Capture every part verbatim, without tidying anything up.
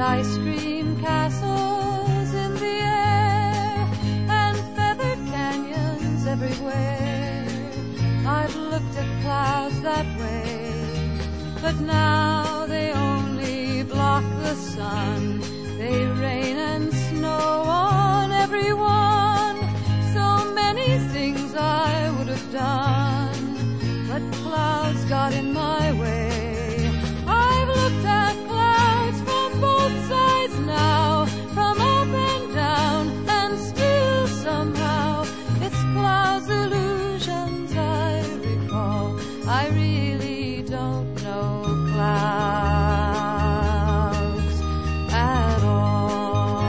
and ice cream castles in the air, and feathered canyons everywhere. I've looked at clouds that way, but now they only block the sun. They rain and snow on everyone. So many things I would have done, but clouds got in my way. I've looked at clouds from both sides now, from up and down, and still somehow it's clouds' illusions I recall. I really don't know clouds at all.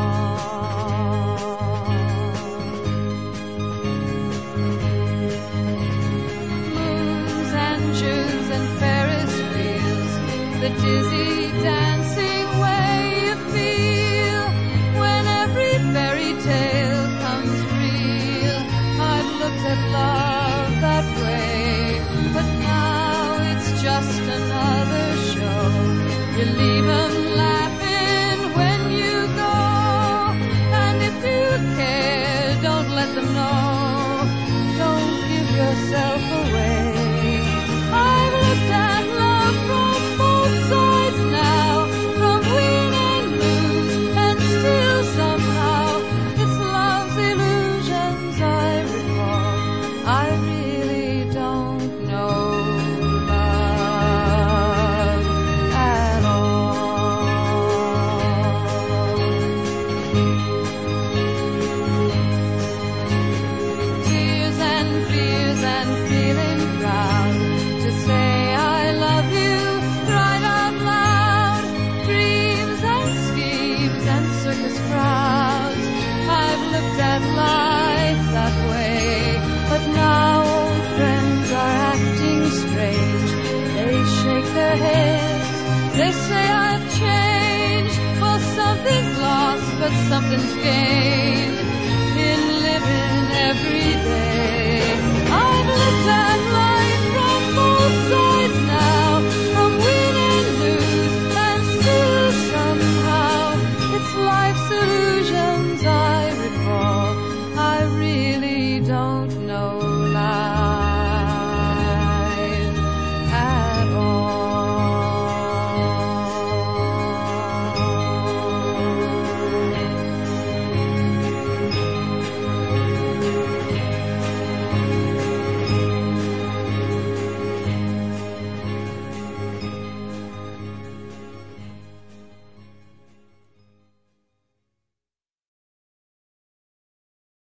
Moons and Jews and Ferris wheels, the dizzy dancing way you feel when every fairy tale comes real. I've looked at love that way, but now it's just another show. You leave 'em laughing when you go, and if you care, don't let them know. Don't give yourself away. I've looked at love from both sides now, from win and lose, and still somehow it's love's illusions I recall. I really don't know love at all. Tears and fears and feeling proud to say I love you right out loud. Dreams and schemes and circus crowds. I've looked at life that way, but now old friends are acting strange. They shake their heads, they say I've changed. Well, something's lost, but something's gained in living every day. I've looked at